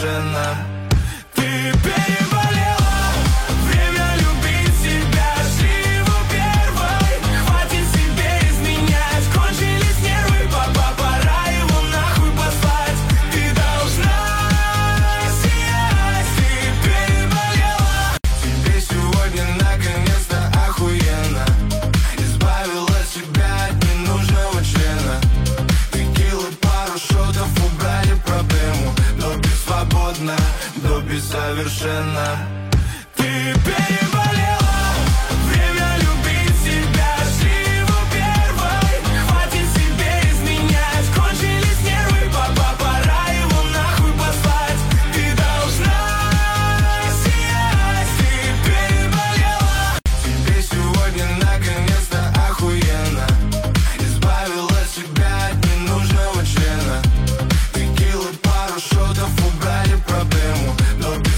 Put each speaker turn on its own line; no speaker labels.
совершенно. Ты переболела, время любить себя, живу первой. Хватит себе изменять, кончились нервы, пора его нахуй послать. Ты должна сиять, ты переболела. Тебе сегодня наконец-то охуенно, избавила себя от ненужного члена. Текилы, пару шотов, убрали проблему. Доби свободно, доби совершенно.